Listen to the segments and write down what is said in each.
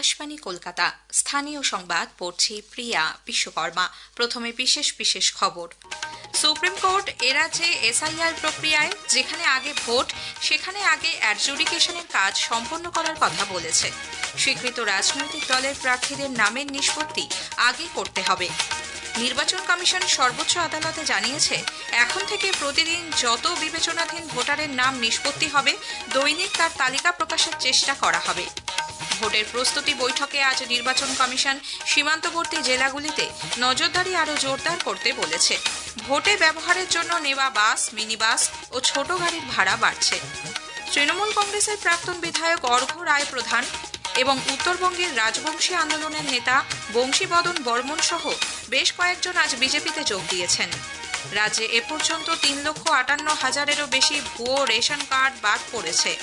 আকাশবাণী কলকাতা স্থানীয় সংবাদ পড়ছি প্রিয়া বিশ্বকর্মা। প্রথমে বিশেষ খবর। সুপ্রিম কোর্ট এরাজ্যে এসআইআর প্রক্রিয়ায় যেখানে আগে ভোট সেখানে আগে অ্যাডজুডিকেশনের কাজ সম্পন্ন করার কথা বলেছে। স্বীকৃত রাজনৈতিক দলের প্রার্থীদের নামের নিষ্পত্তি আগে করতে হবে। নির্বাচন কমিশন সর্বোচ্চ আদালতে জানিয়েছে, এখন থেকে প্রতিদিন যত বিবেচনাধীন ভোটারের নাম নিষ্পত্তি হবে দৈনিক তার তালিকা প্রকাশের চেষ্টা করা হবে। ভোটের প্রস্তুতি বৈঠকে আজ নির্বাচন কমিশন সীমান্তবর্তী জেলাগুলিতে নজরদারি আরও জোরদার করতে বলেছে। ভোটে ব্যবহারের জন্য নেওয়া বাস, মিনি বাস ও ছোট গাড়ির ভাড়া বাড়ছে। তৃণমূল কংগ্রেসের প্রাক্তন বিধায়ক অর্ঘ্য রায় প্রধান এবং উত্তরবঙ্গের রাজবংশী আন্দোলনের নেতা বংশীবদন বর্মন সহ বেশ কয়েকজন আজ বিজেপিতে যোগ দিয়েছেন। রাজ্যে এ পর্যন্ত 3,58,000-এরও বেশি ভুয়ো রেশন কার্ড বাদ পড়েছে।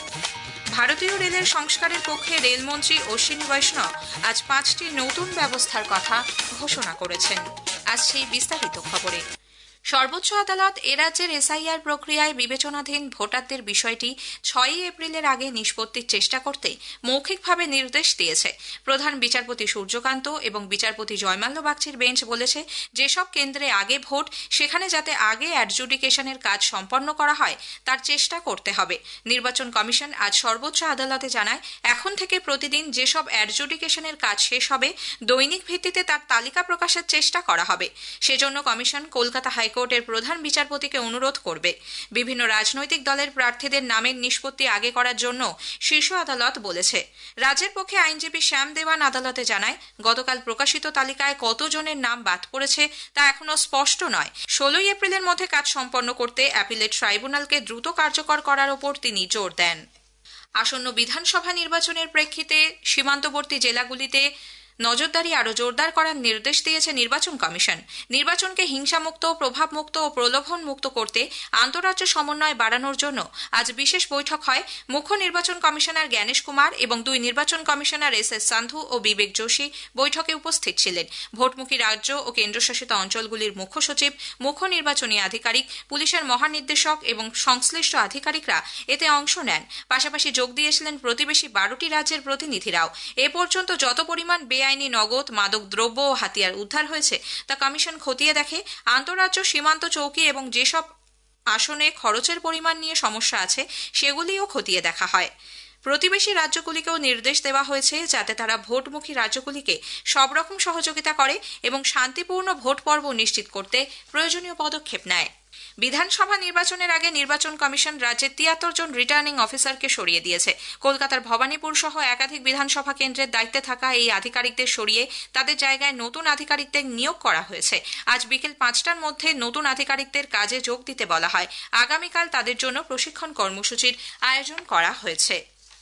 ভারতীয় রেলের সংস্কারের পক্ষে রেলমন্ত্রী অশ্বিনী বৈষ্ণব আজ 5টি নতুন ব্যবস্থার কথা ঘোষণা করেছেন। আজ সেই বিস্তারিত খবরে। সর্বোচ্চ আদালত এরাজ্যের এসআইআর প্রক্রিয়ায় বিবেচনাধীন ভোটারদের বিষয়টি 6 এপ্রিলের আগে নিষ্পত্তির চেষ্টা করতে মৌখিকভাবে নির্দেশ দিয়েছে। প্রধান বিচারপতি সূর্যকান্ত এবং বিচারপতি জয়মাল্য বাগচির বেঞ্চ বলেছে, যেসব কেন্দ্রে আগে ভোট সেখানে যাতে আগে অ্যাডজুডিকেশনের কাজ সম্পন্ন করা হয় তার চেষ্টা করতে হবে। নির্বাচন কমিশন আজ সর্বোচ্চ আদালতে জানায়, এখন থেকে প্রতিদিন যেসব অ্যাডজুডিকেশনের কাজ শেষ হবে দৈনিক ভিত্তিতে তার তালিকা প্রকাশের চেষ্টা করা হবে। সেজন্য কমিশন কলকাতা হাইকোর্টের প্রধান বিচারপতিকে অনুরোধ করবে। বিভিন্ন রাজনৈতিক দলের প্রার্থীদের নামের নিষ্পত্তি আগে করার জন্য শীর্ষ আদালত বলেছে। রাজ্যের পক্ষে আইনজীবী শ্যাম দেওয়ান আদালতে জানায়, গতকাল প্রকাশিত তালিকায় কতজনের নাম বাদ পড়েছে তা এখনো স্পষ্ট নয়। 16 এপ্রিলের মধ্যে কাজ সম্পন্ন করতে অ্যাপিলেট ট্রাইব্যুনালকে দ্রুত কার্যকর করার ওপর তিনি জোর দেন। আসন্ন বিধানসভা নির্বাচনের প্রেক্ষিতে সীমান্তবর্তী জেলাগুলিতে নজরদারি আরও জোরদার করার নির্দেশ দিয়েছে নির্বাচন কমিশন। নির্বাচনকে হিংসামুক্ত, প্রভাবমুক্ত ও প্রলোভনমুক্ত করতে আন্তঃরাজ্য সমন্বয় বাড়ানোর জন্য আজ বিশেষ বৈঠক হয়। মুখ্য নির্বাচন কমিশনার জ্ঞানেশ কুমার এবং 2 নির্বাচন কমিশনার এস সান্ধু ও বিবেক যোশী বৈঠকে উপস্থিত ছিলেন। ভোটমুখী রাজ্য ও কেন্দ্রশাসিত অঞ্চলগুলির মুখ্য সচিব, মুখ্য নির্বাচনী আধিকারিক, পুলিশের মহানির্দেশক এবং সংশ্লিষ্ট আধিকারিকরা এতে অংশ নেন। পাশাপাশি যোগ দিয়েছিলেন প্রতিবেশী 12টি রাজ্যের প্রতিনিধিরাও। এ পর্যন্ত যত পরিমাণ বেআইনি নগদ, মাদক দ্রব্য ও হাতিয়ার উদ্ধার হয়েছে তা কমিশন খতিয়ে দেখে। আন্তঃরাজ্য সীমান্ত চৌকি এবং যেসব আসনে খরচের পরিমাণ নিয়ে সমস্যা আছে সেগুলিও খতিয়ে দেখা হয়। প্রতিবেশী রাজ্যগুলিকেও নির্দেশ দেওয়া হয়েছে যাতে তারা ভোটমুখী রাজ্যগুলিকে সব রকম সহযোগিতা করে এবং শান্তিপূর্ণ ভোট পর্ব নিশ্চিত করতে প্রয়োজনীয় পদক্ষেপ নেয়। বিধানসভা নির্বাচনের আগে নির্বাচন কমিশন রাজ্যের 73 জন রিটার্নিং অফিসারকে সরিয়ে দিয়েছে। কলকাতার ভবানীপুর সহ একাধিক বিধানসভা কেন্দ্রের দায়িত্বে থাকা এই আধিকারিকদের সরিয়ে তাদের জায়গায় নতুন আধিকারিকদের নিয়োগ করা হয়েছে। আজ বিকেল 5টার মধ্যে নতুন আধিকারিকদের কাজে যোগ দিতে বলা হয়। আগামীকাল তাদের জন্য প্রশিক্ষণ কর্মসূচির আয়োজন করা হয়েছে।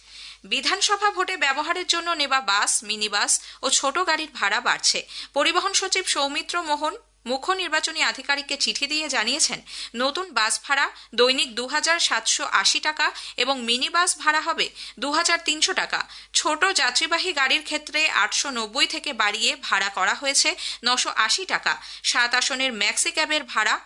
বিধানসভা ভোটে ব্যবহারের জন্য নেওয়া বাস, মিনি বাস ও ছোট গাড়ির ভাড়া বাড়ছে। পরিবহন সচিব সৌমিত্র মোহন মুখ্য নির্বাচনী আধিকারিককে চিঠি দিয়ে জানিয়েছেন, নতুন বাস ভাড়া দৈনিক 2,780 টাকা এবং মিনি বাস ভাড়া হবে 2,300 টাকা। ছোট যাত্রীবাহী গাড়ির ক্ষেত্রে 890 থেকে বাড়িয়ে ভাড়া করা হয়েছে 980 টাকা। 7 আসনের ম্যাক্সি ক্যাবের ভাড়া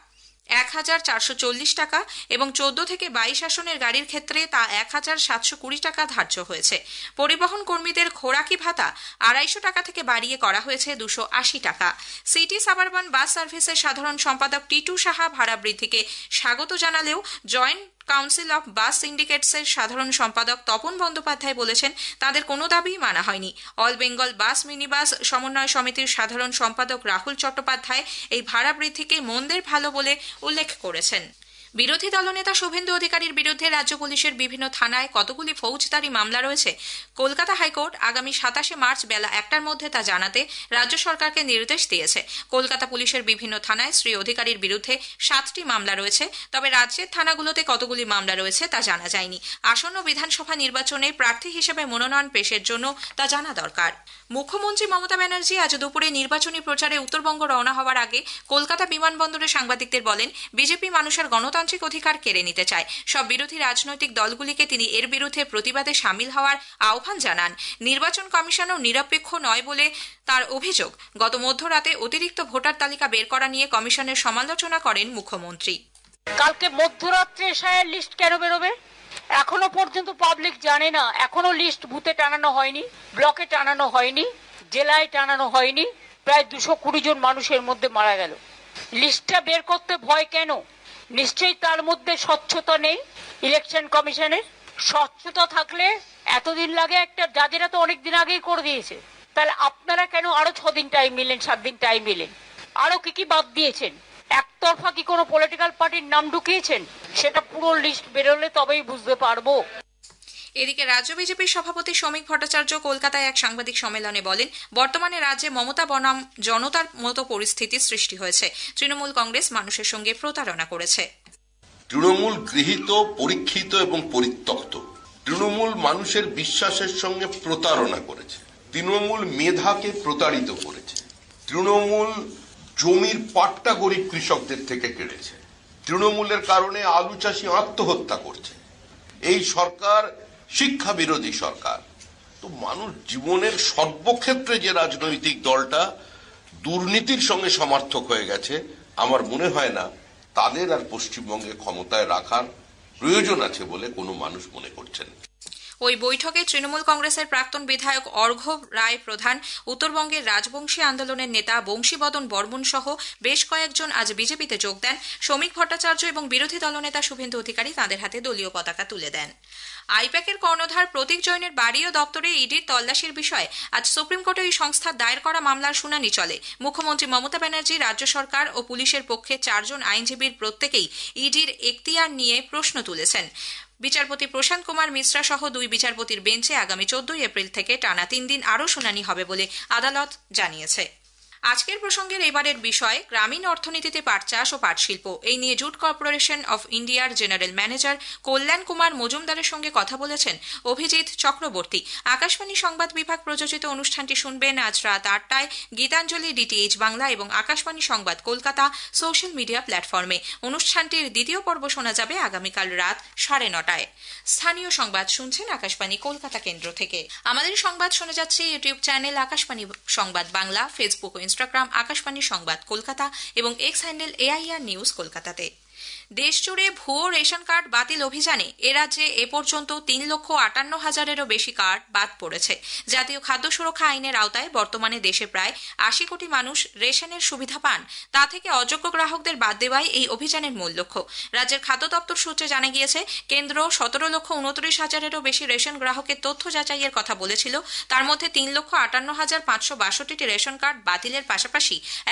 1,440 টাকা এবং 14 থেকে 22 আসনের গাড়ির ক্ষেত্রে তা 1,720 টাকা ধার্য হয়েছে। পরিবহন কর্মীদের খোরাকি ভাতা 250 টাকা থেকে বাড়িয়ে করা হয়েছে 280 টাকা। সিটি সাবারবান বাস সার্ভিসের সাধারণ সম্পাদক টিটু সাহা ভাড়া বৃদ্ধিকে স্বাগত জানালেও জয়েন্ট কাউন্সিল অফ বাস সিন্ডিকেটসের সাধারণ সম্পাদক তপন বন্দ্যোপাধ্যায় বলেছেন, তাদের কোনো দাবিই মানা হয়নি। All Bengal bus mini bus সমন্বয় সমিতির সাধারণ সম্পাদক রাহুল চট্টোপাধ্যায় এই ভাড়া বৃদ্ধিকে মন্দের ভালো বলে উল্লেখ করেছেন। বিরোধী দলনেতা শুভেন্দু অধিকারীর বিরুদ্ধে রাজ্য পুলিশের বিভিন্ন থানায় কতগুলি ফৌজদারি মামলা রয়েছে কলকাতা হাইকোর্ট আগামী 27 মার্চ বেলা 1টার মধ্যে তা জানাতে রাজ্য সরকারকে নির্দেশ দিয়েছে। কলকাতা পুলিশের বিভিন্ন থানায় শ্রী অধিকারীর বিরুদ্ধে 7টি মামলা রয়েছে, তবে রাজ্যের থানাগুলোতে কতগুলি মামলা রয়েছে তা জানা যায়নি। আসন্ন বিধানসভা নির্বাচনে প্রার্থী হিসেবে মনোনয়ন পেশের জন্য তা জানা দরকার। মুখ্যমন্ত্রী মমতা ব্যানার্জি আজ দুপুরে নির্বাচনী প্রচারে উত্তরবঙ্গ রওনা হওয়ার আগে কলকাতা বিমানবন্দরে সাংবাদিকদের বলেন, বিজেপি মানুষের গণতান্ত্রিক অধিকার কেড়ে নিতে চায়। সব বিরোধী রাজনৈতিক দলগুলিকে তিনি এর বিরুদ্ধে প্রতিবাদে সামিল হওয়ার আহ্বান জানান। নির্বাচন কমিশনও নিরপেক্ষ নয় বলে তার অভিযোগ। গত মধ্যরাতে অতিরিক্ত ভোটার তালিকা বের করা নিয়ে কমিশনের সমালোচনা করেন মুখ্যমন্ত্রী। কালকে মধ্যরাত্রে এসআইআর লিস্ট কেন বেরোবে? এখনো পর্যন্ত পাবলিক জানে না, এখনো লিস্ট বুথে টানানো হয়নি, ব্লকে টানানো হয়নি, জেলায় টানানো হয়নি। প্রায় 220 জন মানুষের মধ্যে মারা গেল। লিস্টটা বের করতে ভয় কেন? নিশ্চয়ই তার মধ্যে স্বচ্ছতা নেই। ইলেকশন কমিশনের স্বচ্ছতা থাকলে এতদিন লাগে একটা, জাজেরা তো অনেক দিন আগেই করে দিয়েছে। তাহলে আপনারা কেন আরো 6 দিন টাইম নিলেন, 7 দিন টাইম নিলেন? আরো কি বাদ দিয়েছেন? একতরফা কি কোনো পলিটিক্যাল পার্টির নাম ঢুকিয়েছেন? সেটা পুরো লিস্ট বেরোলে তবেই বুঝতে পারবো। এদিকে রাজ্য বিজেপির সভাপতি শ্রমিক ভট্টাচার্য কলকাতায় এক সাংবাদিক সম্মেলনে বলেন, বর্তমানে রাজ্যে মমতা বনাম জনতার মতো পরিস্থিতি সৃষ্টি হয়েছে। তৃণমূল কংগ্রেস মানুষের সঙ্গে প্রতারণা করেছে। তৃণমূল গৃহীত, পরীক্ষিত এবং পরিত্যক্ত। তৃণমূল মানুষের বিশ্বাসের সঙ্গে প্রতারণা করেছে। তৃণমূল মেধাকে প্রতারিত করেছে। তৃণমূল জমির পাট্টা গরিব কৃষকদের থেকে কেড়েছে। তৃণমূলের কারণে আলু চাষি আত্মহত্যা করছে। এই সরকার শিক্ষা বিরোধী সরকার। তো মানুষ জীবনের সর্বক্ষেত্রে যে রাজনৈতিক দলটা দুর্নীতির সঙ্গে সমার্থক হয়ে গেছে, আমার মনে হয় না তাদের আর পশ্চিমবঙ্গে ক্ষমতায় রাখার প্রয়োজন আছে বলে কোনো মানুষ মনে করছেন। ওই বৈঠকে তৃণমূল কংগ্রেসের প্রাক্তন বিধায়ক অর্ঘ্য রায় প্রধান, উত্তরবঙ্গের রাজবংশী আন্দোলনের নেতা বংশীবদন বর্মন সহ বেশ কয়েকজন আজ বিজেপিতে যোগ দেন। শ্রমিক ভট্টাচার্য এবং বিরোধী দলনেতা শুভেন্দু অধিকারী তাঁদের হাতে দলীয় পতাকা তুলে দেন। আইপ্যাকের কর্ণধার প্রতীক জৈনের বাড়ি ও দপ্তরে ইডির তল্লাশির বিষয়ে আজ সুপ্রিম কোর্টে ওই সংস্থার দায়ের করা মামলার শুনানি চলে। মুখ্যমন্ত্রী মমতা ব্যানার্জি, রাজ্য সরকার ও পুলিশের পক্ষে 4 জন আইনজীবীর প্রত্যেকেই ইডির এখতিয়ার নিয়ে প্রশ্ন তুলেছেন। বিচারপতি প্রশান্ত কুমার মিশ্রা সহ 2 বিচারপতির বেঞ্চে আগামী 14 এপ্রিল থেকে টানা 3 দিন আরও শুনানি হবে বলে আদালত জানিয়েছে। আজকের প্রসঙ্গের এবারের বিষয় গ্রামীণ অর্থনীতিতে পাট চাষ ও পাট শিল্প। এই নিয়ে জুট কর্পোরেশন অফ ইন্ডিয়ার জেনারেল ম্যানেজার কল্যাণ কুমার মজুমদারের সঙ্গে কথা বলেছেন অভিজিৎ চক্রবর্তী। আকাশবাণী সংবাদ বিভাগ প্রযোজিত অনুষ্ঠানটি শুনবেন আজ রাত 8টায় গীতাঞ্জলি ডিটিএইচ বাংলা এবং আকাশবাণী সংবাদ কলকাতা সোশ্যাল মিডিয়া প্ল্যাটফর্মে। অনুষ্ঠানটির দ্বিতীয় পর্ব শোনা যাবে আগামীকাল রাত 9:30টায়। স্থানীয় সংবাদ শুনছেন আকাশবাণী কলকাতা কেন্দ্র থেকে। আমাদের সংবাদ শোনা যাচ্ছে ইউটিউব চ্যানেল আকাশবাণী সংবাদ বাংলা, ফেসবুক ও ইনস্টাগ্রাম আকাশবাণী সংবাদ কলকাতা এবং এক্স হ্যান্ডেল AIR নিউজ কলকাতাতে। দেশজুড়ে ভুয়ো রেশন কার্ড বাতিল অভিযানে এ রাজ্যে এ পর্যন্ত 3,58,000-এরও বেশি কার্ড বাদ পড়েছে। জাতীয় খাদ্য সুরক্ষা আইনের আওতায় বর্তমানে দেশে প্রায় 80 কোটি মানুষ রেশনের সুবিধা পান। তা থেকে অযোগ্য গ্রাহকদের বাদ দেওয়াই এই অভিযানের মূল লক্ষ্য। রাজ্যের খাদ্য দপ্তর সূত্রে জানা গিয়েছে, কেন্দ্র 17,29,000-এরও বেশি রেশন গ্রাহকের তথ্য যাচাইয়ের কথা বলেছিল। তার মধ্যে 3,58,562টি রেশন কার্ড বাতিলের পাশাপাশি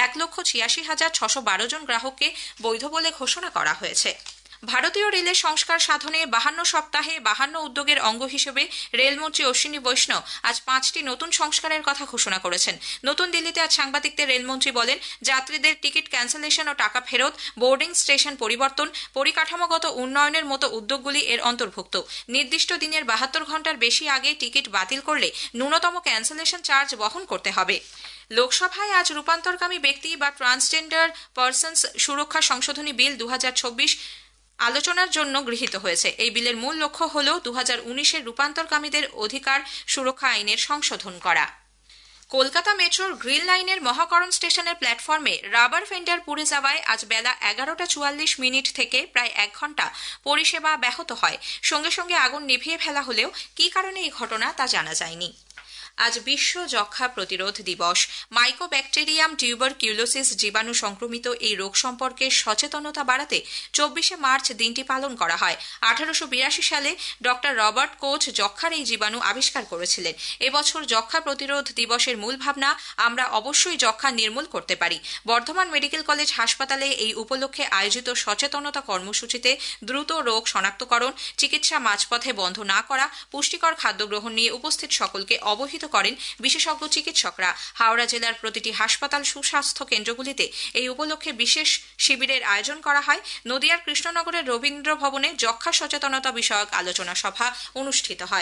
1,86,612 জন গ্রাহককে বৈধ বলে ঘোষণা করা হয়েছে। ভারতীয় রেলের সংস্কার সাধনে 52 সপ্তাহে 52 উদ্যোগের অঙ্গ হিসেবে রেলমন্ত্রী অশ্বিনী বৈষ্ণব আজ 5টি নতুন সংস্কারের কথা ঘোষণা করেছেন। নতুন দিল্লিতে আজ সাংবাদিকদের রেলমন্ত্রী বলেন, যাত্রীদের টিকিট ক্যান্সেলেশন ও টাকা ফেরত, বোর্ডিং স্টেশন পরিবর্তন, পরিকাঠামোগত উন্নয়নের মতো উদ্যোগগুলি এর অন্তর্ভুক্ত। নির্দিষ্ট দিনের 72 ঘন্টার বেশি আগে টিকিট বাতিল করলে ন্যূনতম ক্যান্সেলেশন চার্জ বহন করতে হবে। লোকসভায় আজ রূপান্তরকামী ব্যক্তি বা ট্রান্সজেন্ডার পারসনস সুরক্ষা সংশোধনী বিল 2024 আলোচনার জন্য গৃহীত হয়েছে। এই বিলের মূল লক্ষ্য হল 2019-এর রূপান্তরকামীদের অধিকার সুরক্ষা আইনের সংশোধন করা। কলকাতা মেট্রোর গ্রিন লাইনের মহাকরণ স্টেশনের প্ল্যাটফর্মে রাবার ফেন্ডার পুড়ে যাওয়ায় আজ বেলা 11:44 থেকে প্রায় 1 ঘন্টা পরিষেবা ব্যাহত হয়। সঙ্গে সঙ্গে আগুন নিভিয়ে ফেলা হলেও কী কারণে এই ঘটনা তা জানা যায়নি। আজ বিশ্ব যক্ষ্মা প্রতিরোধ দিবস। মাইকোব্যাকটেরিয়াম টিউবারকিউলোসিস জীবাণু সংক্রমিত এই রোগ সম্পর্কে সচেতনতা বাড়াতে 24শে মার্চ দিনটি পালন করা হয়। 1882 সালে ডক্টর রবার্ট কোচ যক্ষ্মার এই জীবাণু আবিষ্কার করেছিলেন। এবছর যক্ষ্মা প্রতিরোধ দিবসের মূল ভাবনা, আমরা অবশ্যই যক্ষ্মা নির্মূল করতে পারি। বর্ধমান মেডিকেল কলেজ হাসপাতালে এই উপলক্ষে আয়োজিত সচেতনতা কর্মসূচিতে দ্রুত রোগ শনাক্তকরণ, চিকিৎসা মাঝপথে বন্ধ না করা, পুষ্টিকর খাদ্য গ্রহণ নিয়ে উপস্থিত সকলকে অবহিত করেন বিশেষজ্ঞ চিকিৎসকরা। হাওড়া জেলার প্রতিটি হাসপাতাল সুস্বাস্থ্য কেন্দ্রগুলিতে এই উপলক্ষে বিশেষ শিবিরের আয়োজন করা হয়। নদিয়ার কৃষ্ণনগরের রবীন্দ্র ভবনে যক্ষ্মা সচেতনতা বিষয়ক আলোচনা সভা অনুষ্ঠিত হয়।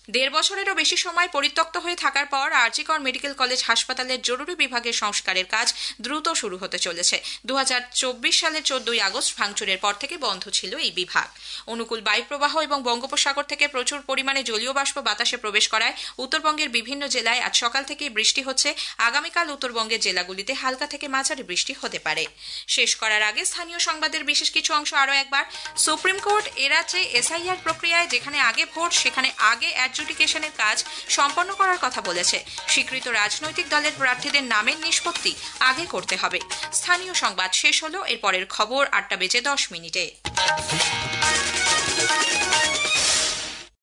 দেড় বছরেরও বেশি সময় পরিত্যক্ত হয়ে থাকার পর আর.জি. কর মেডিকেল কলেজ হাসপাতালের জরুরি বিভাগের সংস্কারের কাজ দ্রুত শুরু হতে চলেছে। 2024 সালের 14 আগস্ট ভাঙচুরের পর থেকে বন্ধ ছিল এই বিভাগ। অনুকূল বায়ুপ্রবাহ এবং বঙ্গোপসাগর থেকে প্রচুর পরিমাণে জলীয় বাষ্প বাতাসে প্রবেশ করায় উত্তরবঙ্গের বিভিন্ন জেলায় আজ সকাল থেকেই বৃষ্টি হচ্ছে। আগামীকাল উত্তরবঙ্গের জেলাগুলিতে হালকা থেকে মাঝারি বৃষ্টি হতে পারে। শেষ করার আগে স্থানীয় সংবাদের বিশেষ কিছু অংশ আরও একবার। সুপ্রিম কোর্ট এরাজ্যে এসআইআর প্রক্রিয়ায় যেখানে আগে ভোট সেখানে আগে অ্যাডজুডিকেশনের কাজ সম্পন্ন করার কথা বলেছে। স্বীকৃত রাজনৈতিক দলের প্রার্থীদের নামের নিষ্পত্তি আগে করতে হবে। স্থানীয় সংবাদ শেষ হলো। এরপরের খবর 8:10 মিনিটে।